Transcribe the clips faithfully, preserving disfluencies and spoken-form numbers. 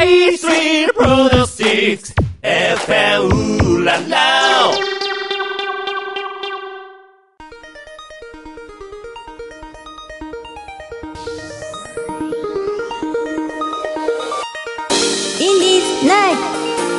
A Street Productsエフエム ララインディーズナイト。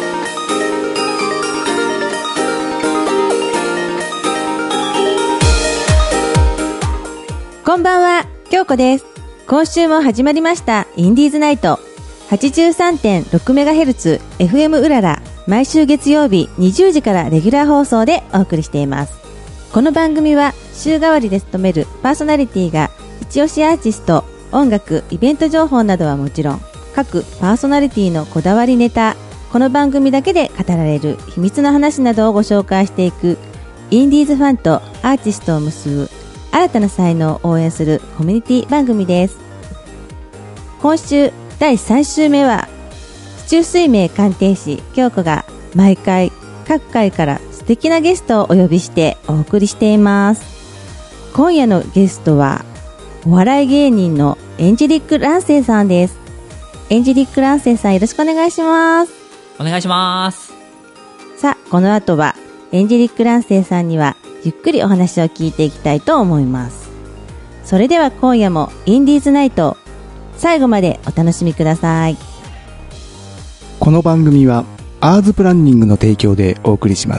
こんばんは、京子です。今週も始まりましたインディーズナイト はちじゅうさんてんろくメガヘルツ エフエム うらら、毎週月曜日にじゅうじからレギュラー放送でお送りしています。この番組は週替わりで務めるパーソナリティが一押しアーティスト、音楽、イベント情報などはもちろん、各パーソナリティのこだわりネタ、この番組だけで語られる秘密の話などをご紹介していく、インディーズファンとアーティストを結ぶ新たな才能を応援するコミュニティ番組です。今週だいさん週目は、市中水明鑑定士京子が毎回各界から素敵なゲストをお呼びしてお送りしています。今夜のゲストはお笑い芸人のエンジェリック・ランセイさんです。エンジェリック・ランセイさん、よろしくお願いします。 お願いします。 さあ、この後はエンジェリック・ランセイさんにはゆっくりお話を聞いていきたいと思います。それでは今夜もインディーズナイト、最後までお楽しみください。 この番組はアーズプランニングの提供でお送りします。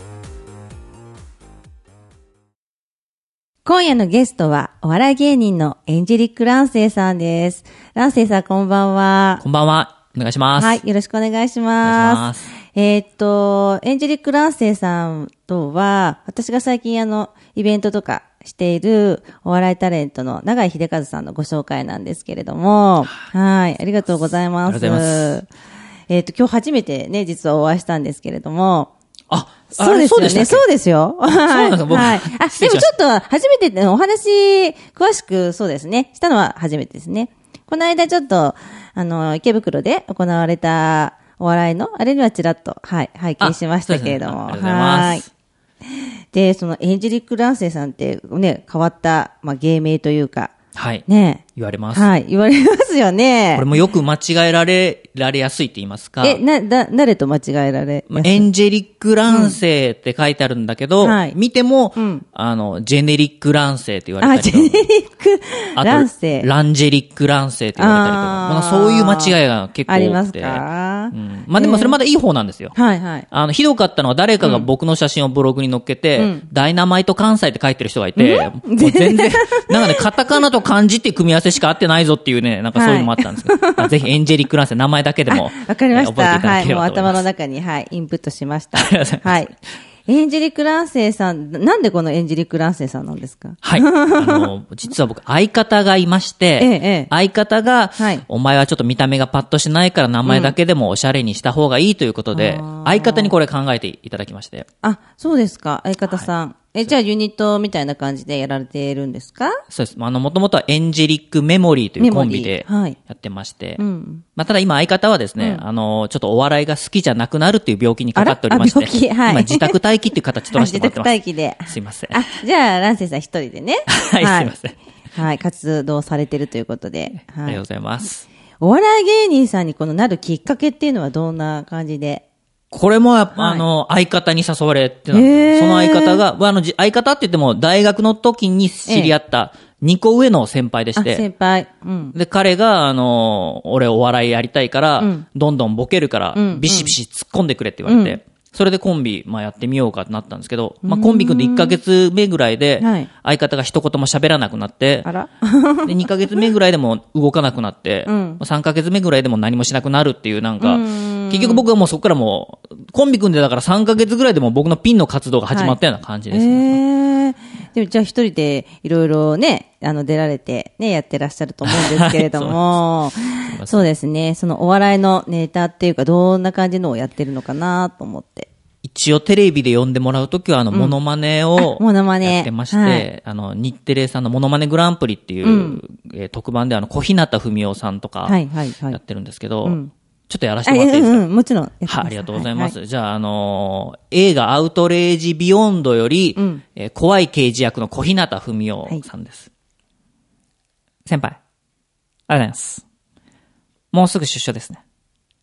今夜のゲストはお笑い芸人のエンジェリック・ランセイさんです。ランセイさん、こんばんは。 こんばんは。お願いします。 はい、よろしくお願いします。 お願いします。 えー、っと、エンジェリック・ランセイさんとは、私が最近あの、イベントとかしているお笑いタレントの永井秀和さんのご紹介なんですけれども、はい、ありがとうございます。 ありがとうございます。 えー、っと、今日初めてね、実はお会いしたんですけれども、 あ、 そうですよね。そうですよ。 はい。そうなんですか、僕。 はい。あ、でもちょっと初めてお話、詳しくそうですね、したのは初めてですね。この間ちょっと、あの、池袋で行われたお笑いの、あれにはちらっと、はい、拝見しましたけれども。 ありがとうございます。 で、そのエンジェリック・ランセイさんってね、変わった、まあ、芸名というか。 はい。 ね。 言われます。 はい、言われますよね。 これもよく間違えられ、られやすいって言いますか。 え、な、だ、誰と間違えられやすい？ エンジェリック・ランセイって書いてあるんだけど、うん、はい、見ても、うん、あの、ジェネリック・ランセイって言われたりとか。 あ、ジェネリック・ランセイ。 あと、ランジェリック・ランセイって言われたりとか。まあ、そういう間違いが結構多くて。 ありますか？ うん。まあでもそれまだいい方なんですよ。 えー、はいはい。 あの、ひどかったのは誰かが僕の写真をブログに載っけて、うん、ダイナマイト関西って書いてる人がいて、うん、もう全然、なんかね、カタカナと漢字っていう組み合わせしか合ってないぞっていうね、なんかそういうのもあったんですけど、はい、ぜひエンジェリック・ランセイ、名前だけでも、 わかりました。 えー、覚えていただければと思います。はい、もう頭の中に、はい、インプットしました。はい。エンジェリック・ランセイさん、なんでこのエンジェリック・ランセイさんなんですか？ はい。あの、実は僕、相方がいまして、ええ、相方が、はい、お前はちょっと見た目がパッとしないから名前だけでもおしゃれにした方がいいということで、うん、相方にこれ考えていただきまして。 あ、そうですか、相方さん。はい、え、じゃあユニットみたいな感じでやられているんですか？ そうです。あの、もともとはエンジェリックメモリーというコンビでやってまして、はい、うん、まあ、ただ今相方はですね、うん、あの、ちょっとお笑いが好きじゃなくなるっていう病気にかかっておりまして、病気、はい、今自宅待機っていう形取らせてもらってます。 自宅待機で。 すいません。 あ、じゃあ、ランセイさん一人でね。 はい、はい、すいません。 はい、活動されてるということで。 はい、ありがとうございます。 お笑い芸人さんにこのなるきっかけっていうのはどんな感じで？ これもやっぱ、はい、あの、相方に誘われてたんです。その相方が、あの、相方って言っても、大学の時に知り合ったにこ上の先輩でして。 先輩。うん。 で、彼が、あの、俺お笑いやりたいから、うん、どんどんボケるから、うん、ビシビシ突っ込んでくれって言われて、うん、それでコンビ、まあ、やってみようかってなったんですけど、まあ、コンビ組んでいっかげつめぐらいで、相方が一言も喋らなくなって、 あらで、にかげつめぐらいでも動かなくなって、うん、さんかげつめぐらいでも何もしなくなるっていうなんか、結局僕はもうそこからもう、コンビ組んでだからさんかげつぐらいでも僕のピンの活動が始まったような感じですね。 はい、えー、でもじゃあ一人でいろいろね、あの出られてね、やってらっしゃると思うんですけれども、はい、そう, そうですね、そのお笑いのネタっていうかどんな感じのをやってるのかなと思って。 一応テレビで呼んでもらうときはあの、モノマネをやってまして、 はい、 あの、日テレさんのモノマネグランプリっていう、うん、えー、特番であの、小日向文雄さんとかやってるんですけど、はいはいはい、うん、ちょっとやらせてもらっていいですか？ うんうん、もちろん。 はい、ありがとうございます。はい、じゃあ、あのー、映画アウトレイジビヨンドより、うん、えー、怖い刑事役の小日向文雄さんです。はい、先輩、ありがとうございます。もうすぐ出所ですね。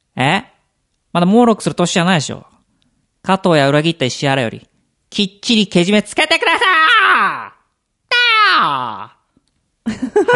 えまだモーロックする年じゃないでしょ。加藤や裏切った石原より、きっちりけじめつけてくださいだーはい。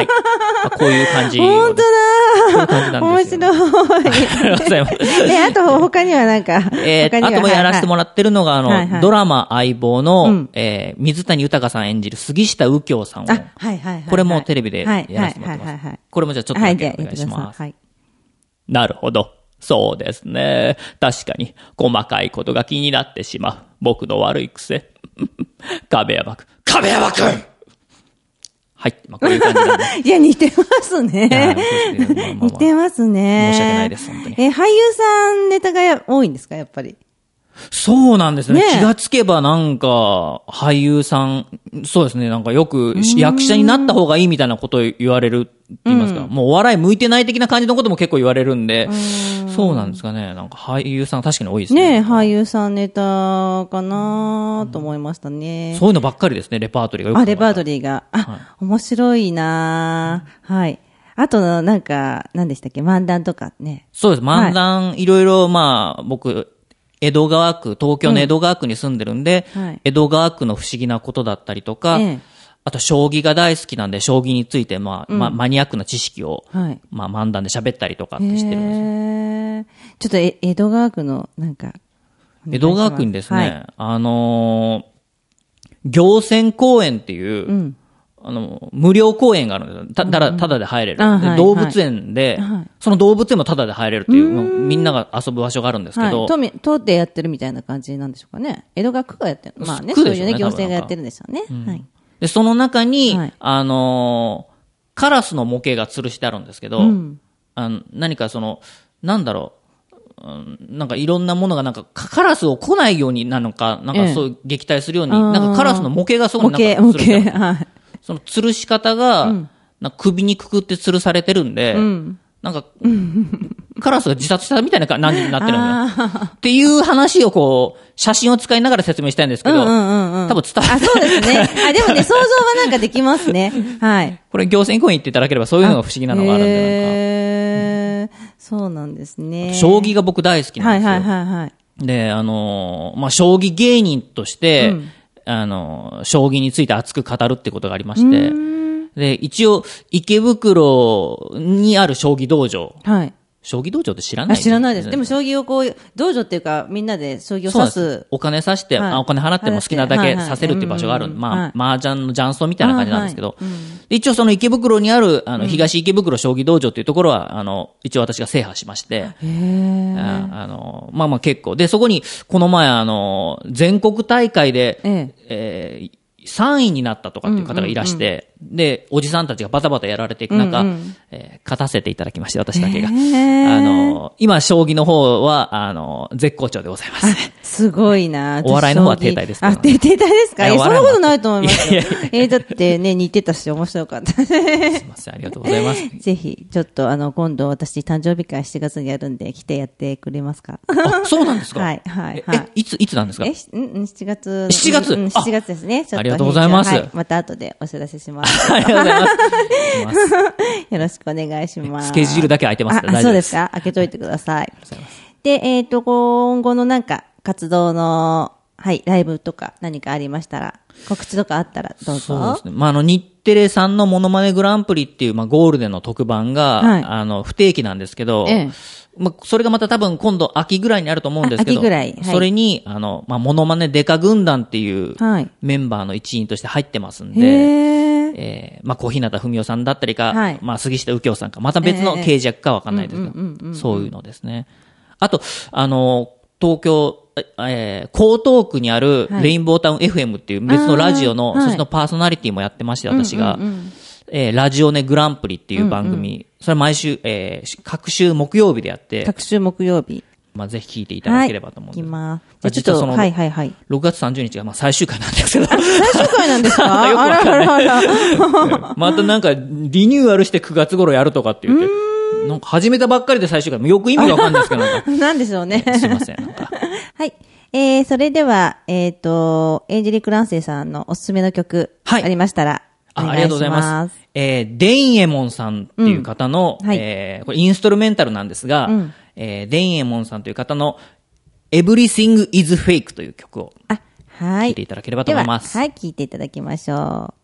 まあ、こういう感じ。 本当だこういう感じなんですよ。 面白い。 ありがとうございます。 え、あと他にはなんか。 えー、あともやらせてもらってるのが、あの、はいはい、ドラマ相棒の、うん、えー、水谷豊さん演じる杉下右京さんを。 あ、はいはいはい、はい。 これもテレビでやらせてもらってます。はいはいはいはい、これもじゃあちょっとだけお願いします。はい、なるほど。そうですね。確かに、細かいことが気になってしまう。僕の悪い癖。壁山くん。壁山くんはい。まあ、こういう感じなんで。 いや、似てますね。まあまあまあ、似てますね。 申し訳ないです、本当に。 え、俳優さんネタが多いんですか、やっぱり。 そうなんですね。ね、気がつけばなんか、俳優さん、そうですね、なんかよく役者になった方がいいみたいなことを言われるって言いますか、うん、もうお笑い向いてない的な感じのことも結構言われるんで、うんそうなんですかね。なんか俳優さん確かに多いですね。 ね俳優さんネタかなと思いましたね、 うん。そういうのばっかりですね、レパートリーがよく。 あ、レパートリーが。あ、はい、面白いな、うん、はい。あと、なんか、何でしたっけ、漫談とかね。 そうです。漫談、はい、いろいろ、まあ、僕、江戸川区、東京の江戸川区に住んでるんで、うんはい、江戸川区の不思議なことだったりとか、ええ、あと将棋が大好きなんで、将棋について、まあ、うん、まあ、マニアックな知識を、はい、まあ、漫談で喋ったりとかってしてるんですよ。 へちょっとえ、江戸川区の、なんか、 江戸川区にですね、はい、あのー、行船公園っていう、うんあの、無料公園があるんですよ。た、ただ、ただで入れる。はい、動物園で、はい、その動物園もただで入れるっていう、うみんなが遊ぶ場所があるんですけど。 はい、通ってやってるみたいな感じなんでしょうかね。江戸川区がやってる。まあね、そういうね、行政がやってるんですよね。うんはい、 で、その中に、はい、あのー、カラスの模型が吊るしてあるんですけど、うん、あの何かその、なんだろう、うん、なんかいろんなものがなんかカラスを来ないようになのか、なんかそう撃退するように、ええ、なんかカラスの模型がそこになんか吊るしてある。模型、模型、はい。その吊るし方が、うん、なんか首にくくって吊るされてるんで、うん、なんか、カラスが自殺したみたいな感じになってるんだよ。っていう話をこう、写真を使いながら説明したいんですけど、うんうんうん、多分伝わってあ、そうですね。あ、でもね、想像はなんかできますね。はい。 これ、行船公園行っていただければそういうのが不思議なのがあるんで、 へー、そうなんですね。 将棋が僕大好きなんですよ。 はいはいはいはい。 で、あのー、まあ、将棋芸人として、うんあの、将棋について熱く語るってことがありまして、で、一応、池袋にある将棋道場。はい。将棋道場って知らないですか？ 知らないです。でも将棋をこう、道場っていうか、みんなで将棋を指す。 お金指して、はい、あ、お金払っても好きなだけ指せるっていう場所がある。はいはい、まあ、麻雀の雀荘みたいな感じなんですけど、はいうん、一応その池袋にある、あの、東池袋将棋道場っていうところは、あの、一応私が制覇しまして、へああの、まあまあ結構。で、そこに、この前、あの、全国大会で、えええーさんいになったとかっていう方がいらして、うんうんうん、で、おじさんたちがバタバタやられていく中、うんうんえー、勝たせていただきまして、私だけが。あの、今、将棋の方は、あの、絶好調でございます。 すごいな。 お笑いの方は停滞ですけど、ね。 あ、停滞ですか？え、そんなことないと思いますよ。いやいやいやえー、だってね、似てたし面白かった。すいません、ありがとうございます。 ぜひ、ちょっとあの、今度私誕生日会しちがつにやるんで、来てやってくれますか？ あ、そうなんですか？ はい、はい、 はい。え、いつ、いつなんですか？ え、うん、しちがつ。 しちがつ、 うん、しちがつですね。 ありがとうございます。はい、 また後でお知らせします。 ありがとうございます。 よろしくお願いします。 スケジュールだけ空いてますから大丈夫です。 そうですか？開けといてください。で、えっと、今後のなんか、活動の、はい、ライブとか何かありましたら、告知とかあったらどうぞ。 そうですね。まあ、あの、日テレさんのモノマネグランプリっていう、まあ、ゴールデンの特番が、はい、あの、不定期なんですけど、ええまあ、それがまた多分今度秋ぐらいにあると思うんですけど、 秋ぐらい。 はい、それに、あの、まあ、モノマネデカ軍団っていうメンバーの一員として入ってますんで、はい、えー、まあ、小日向文世さんだったりか、はい、まあ、杉下右京さんか、また別の刑事役かわかんないですけど、そういうのですね。あと、あの、東京、えー、江東区にあるレインボータウン エフエム っていう別のラジオの、はい、そっちのパーソナリティもやってまして、私が、うんうんうんえー、ラジオネグランプリっていう番組、うんうん、それ毎週、えー、各週木曜日でやって、 各週木曜日。 まあ、ぜひ聞いていただければと思うんです。 はい、行きます。じゃあちょっと、はいはいはい。 ろくがつさんじゅうにちがまあ最終回なんですけど。 最終回なんですか？よくわかんない。あらあらまたなんか、リニューアルしてくがつ頃やるとかって言って、なんか始めたばっかりで最終回、よく意味がわかんないですけど、なんか。 なんでしょうね。 すいません、なんか。 はい。えー、それでは、えっと、エンジェリック・ランセイさんのおすすめの曲、はい、ありましたら。 あ, ありがとうございます。えー、デンエモンさんっていう方の、うんはい、えー、これインストルメンタルなんですが、うん、えー、デンエモンさんという方の Everything is Fake という曲を聴いていただければと思います。 はい、聴いていただきましょう。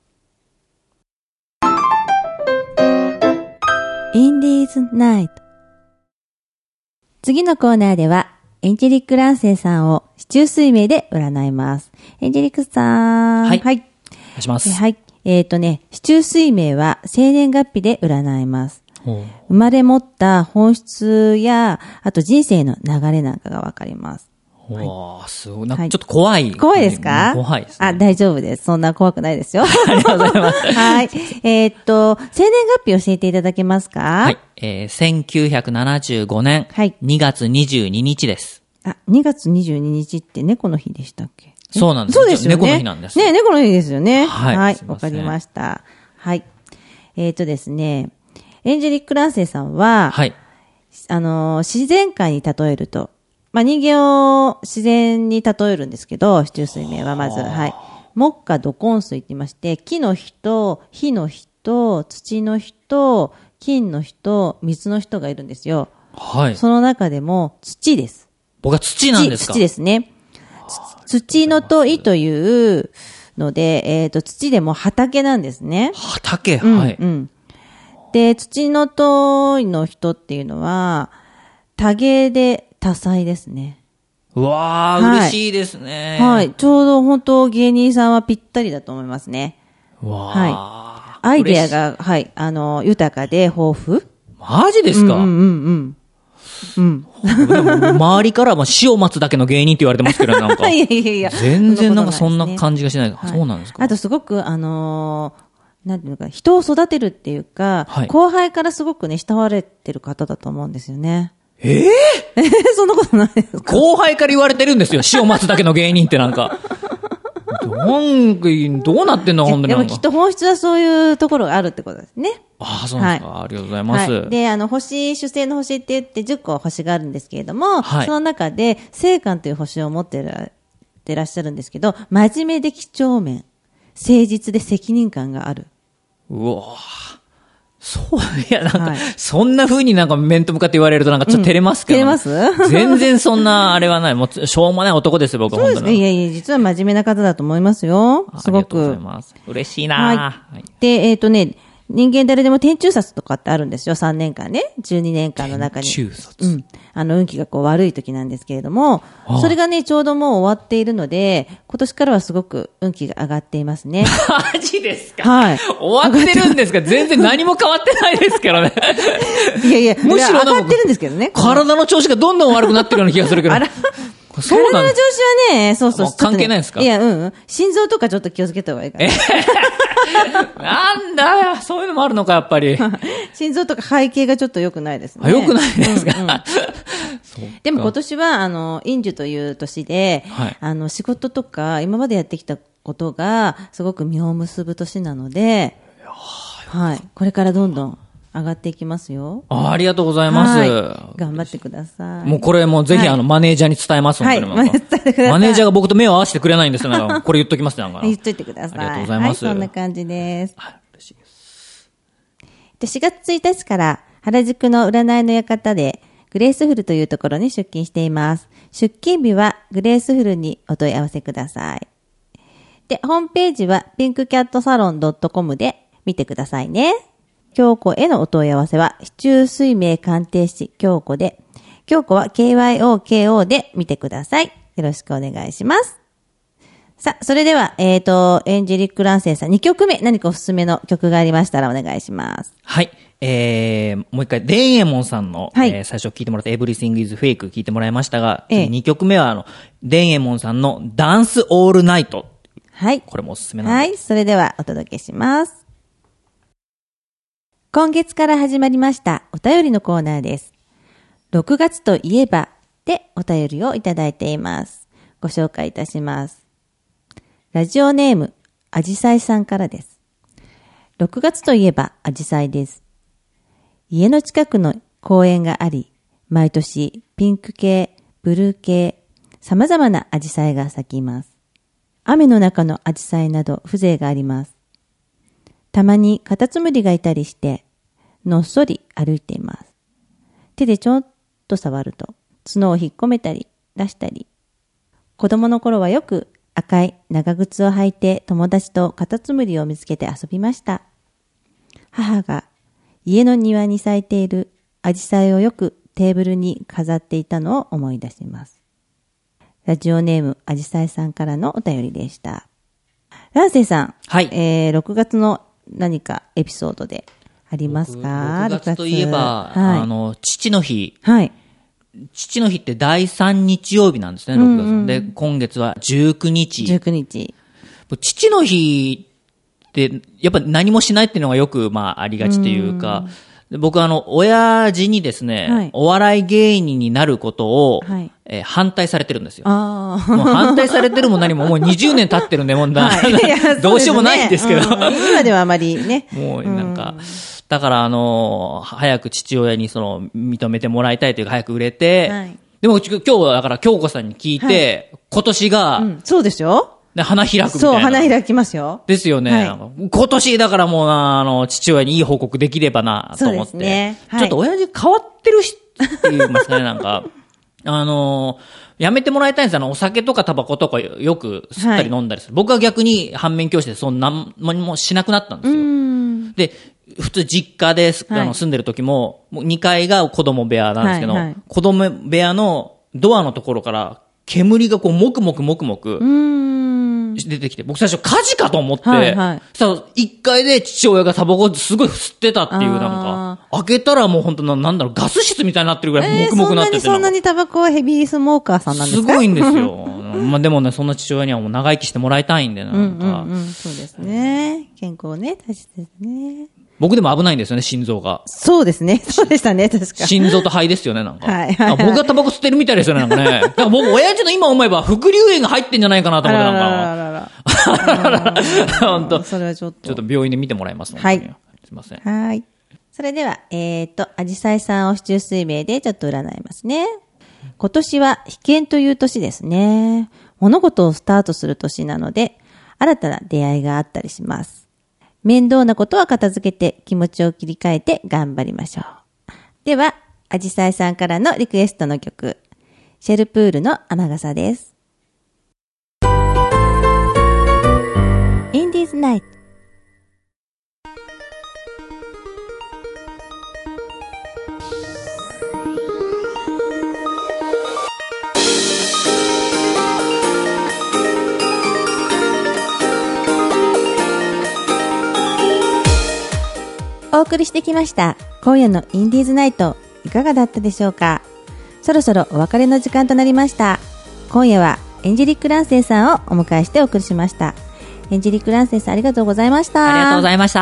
インディーズナイト。次のコーナーではエンジェリック・ランセンさんを四柱推命で占います。エンジェリックさん。 はい。はい。お願いします。 はい。えっ、ー、とね、四柱推命は生年月日で占います。生まれ持った本質や、あと人生の流れなんかがわかります。 わあ、すごい。なんかちょっと怖い。 怖いですか？ 怖いですね。 あ、大丈夫です。そんな怖くないですよ。 ありがとうございます。 はい。えー、っと、生年月日教えていただけますか？ はい。えー、せんきゅうひゃくななじゅうごねん、はい、にがつにじゅうににちです。 あ、にがつにじゅうににちって猫の日でしたっけ？ そうなんです。 そうですよね。 猫の日なんです。 ね、猫の日ですよね。 はい。 はい。わかりました。はい。えー、っとですね、エンジェリック・ランセイさんは、はい。あの、自然界に例えると、まあ、人間を自然に例えるんですけど、四柱推命はまず、はい。木火土金水って言いまして、木の人、火の人、土の人、金の人、水の人がいるんですよ。はい。その中でも土です。 僕は土なんですか？ 土ですね。土の問いというので、えっと、土でも畑なんですね。 畑、はい。 うん、うん。で、土の問いの人っていうのは、多芸で多彩ですね。 うわー、はい、嬉しいですね。 はい。ちょうど本当芸人さんはぴったりだと思いますね。 わー。 はい。アイデアが、はい、あの、豊かで豊富。 マジですか？ うんうんうんうん。 でも周りからも死を待つだけの芸人って言われてますけど、なんか。 いやいやいや。 全然なんかそんな感じがしない。はい、そうなんですか？ あとすごく、あのー、なんていうのか、人を育てるっていうか、はい、後輩からすごくね、慕われてる方だと思うんですよね。 ええー、 そんなことないですか？ 後輩から言われてるんですよ。死を待つだけの芸人ってなんか。なんどうなってんの本当に。 でもきっと本質はそういうところがあるってことですね。 ああ、そうなんですか、はい。ありがとうございます。 はい、で、あの、星、主星の星って言ってじゅっこ星があるんですけれども、はい、その中で、星間という星を持ってらってらっしゃるんですけど、真面目で几帳面、誠実で責任感がある。 うわぁ。そう、いや、なんか、はい、そんな風になんか面と向かって言われるとなんかちょっと照れますけど、 うん、照れます全然そんなあれはない。もう、しょうもない男ですよ、僕は。 そうですね。いやいや、実は真面目な方だと思いますよ。すごく。 ありがとうございます。嬉しいなぁ。 はい。で、えっとね、人間誰でも天中殺とかってあるんですよ。さんねんかんね。じゅうにねんかんの中に。 天中殺。 うん。あの、運気がこう悪い時なんですけれども、ああそれがね、ちょうどもう終わっているので、今年からはすごく運気が上がっていますね。 マジですか？ はい。 終わってるんですか？全然何も変わってないですからね。 いやいや、むしろ上がってるんですけどね。 体の調子がどんどん悪くなってるような気がするけど。 あらそうなんです。体の調子はね、そうそう。 関係ないですか？ いや、うん。心臓とかちょっと気をつけた方がいいから。 なんだよ、そういうのもあるのか、やっぱり。 心臓とか背景がちょっと良くないですね。 あ、良くないですか、うんうん、 でも今年は、あの、陰樹という年で、はい、あの、仕事とか、今までやってきたことが、すごく実を結ぶ年なので、はい。これからどんどん上がっていきますよ。 あ、ありがとうございます、はい。 頑張ってください。 もうこれもうぜひあの、はい、マネージャーに伝えます、 はい、 本当に。 伝えてください。 マネージャーが僕と目を合わせてくれないんですよ。なんかこれ言っときますね、なんか。 言っといてください。 ありがとうございます。 はい、そんな感じです。 はい、嬉しいです。 で、しがつついたちから原宿の占いの館でグレースフルというところに出勤しています。出勤日はグレースフルにお問い合わせください。で、ホームページはピンクキャットサロンドットコムで見てくださいね。京子へのお問い合わせは、四柱推命鑑定士京子で、京子は ケーワイオーケーオー で見てください。よろしくお願いします。さあ、それでは、えっと、エンジェリック・ランセンさんにきょくめ、何かおすすめの曲がありましたらお願いします。 はい。えー、もう一回、デンエモンさんの、はい、えー、最初聞いてもらった Everything is Fake 聞いてもらいましたが、ええ、にきょくめは、あの、デンエモンさんのダンスオールナイト。 はい。 これもおすすめなんで。 はい。それではお届けします。今月から始まりましたお便りのコーナーです。ろくがつといえばでお便りをいただいています。ご紹介いたします。ラジオネーム、あじさいさんからです。ろくがつといえばあじさいです。家の近くの公園があり、毎年ピンク系、ブルー系、様々なあじさいが咲きます。雨の中のあじさいなど風情があります。 たまにカタツムリがいたりして、のっそり歩いています。手でちょっと触ると、角を引っ込めたり出したり。子供の頃はよく赤い長靴を履いて友達とカタツムリを見つけて遊びました。母が家の庭に咲いているアジサイをよくテーブルに飾っていたのを思い出します。ラジオネームアジサイさんからのお便りでした。ランセイさん、 はい、 えー、ろくがつの何かエピソードでありますか？ ろくがつといえば、はい、あの父の日、 はい、 父の日ってだいさん日曜日なんですね、ろくがつ、うんうん、で今月はじゅうくにち。 じゅうくにち。 父の日ってやっぱ何もしないっていうのがよくまあありがちというか、うん、僕はあの親父にですね、はい、お笑い芸人になることを、はい、えー、反対されてるんですよ。 あもう反対されてるも何ももうにじゅうねん経ってるんで問題、はい、どうしようもないんですけど、 うん、今ではあまりね。 もうなんか。うんだから、あのー、早く父親にその、認めてもらいたいというか、早く売れて、はい、でも今日はだから京子さんに聞いて、はい、今年が、うん、 そうですよ。 で、花開くみたいな。 そう、花開きますよ。 ですよね。はい、今年だからもう、あの、父親にいい報告できればな、と思って。そうですね。はい、ちょっと親父変わってるし、って言いますかね、なんか。あのー、やめてもらいたいんですよ。あの、お酒とかタバコとかよく吸ったり飲んだりする。はい、僕は逆に反面教師でそんな何もしなくなったんですよ。で、普通実家で、はい、あの住んでる時も、もうにかいが子供部屋なんですけど、はいはい、子供部屋のドアのところから煙がこうもくもくもくもく出てきて、僕最初火事かと思って、はいはい、さいっかいで父親がタバコすごい吸ってたっていうなんか、開けたらもう本当な、なんだろう、ガス室みたいになってるぐらいもくもくなってて、えー、 そんなにそんなにタバコはヘビースモーカーさんなんですか？ すごいんですよ。まあでもね、そんな父親にはもう長生きしてもらいたいんで、なんか。 うんうんうん、そうですね。健康ね、大切ですね。 僕でも危ないんですよね、心臓が。 そうですね。そうでしたね、確か。 心臓と肺ですよね、なんか。 はいはい、はい。 僕がタバコ吸ってるみたいですよね、なんかね。だから僕、親父の今思えば、副流炎が入ってんじゃないかなと思って、なんか。 あららららら。 本当。 それはちょっと。 ちょっと病院で見てもらいますので。 はい。 すいません。 はい。それでは、えっと、アジサイさんを市中水明でちょっと占いますね。今年は被験という年ですね。物事をスタートする年なので、新たな出会いがあったりします。面倒なことは片付けて気持ちを切り替えて頑張りましょう。では、アジサイさんからのリクエストの曲、シェルプールの雨傘です。インディーズナイト。お送りしてきました今夜のインディーズナイト、いかがだったでしょうか？そろそろお別れの時間となりました。今夜はエンジェリック・ランセイさんをお迎えしてお送りしました。エンジェリック・ランセイさん、ありがとうございました。 ありがとうございました。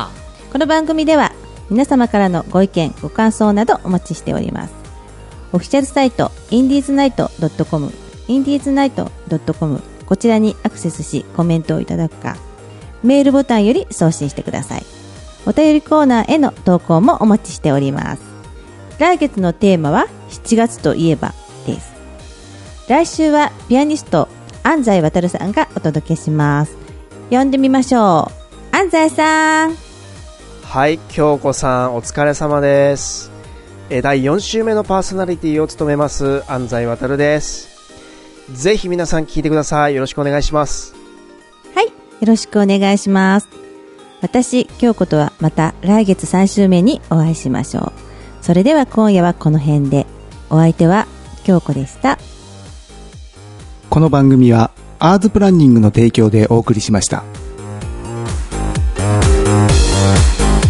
この番組では皆様からのご意見ご感想などお待ちしております。オフィシャルサイトインディーズナイト ドットコム インディーズナイト ドットコム こちらにアクセスしコメントをいただくか、メールボタンより送信してください。お便りコーナーへの投稿もお待ちしております。来月のテーマはしちがつといえばです。来週はピアニスト安西航さんがお届けします。呼んでみましょう。安西さん。 はい、京子さんお疲れ様です。えだいよん週目のパーソナリティを務めます安西航です。ぜひ皆さん聞いてください。よろしくお願いします。 はい、よろしくお願いします。私、京子とはまた来月さん週目にお会いしましょう。それでは今夜はこの辺で。お相手は京子でした。 この番組はアーズプランニングの提供でお送りしました。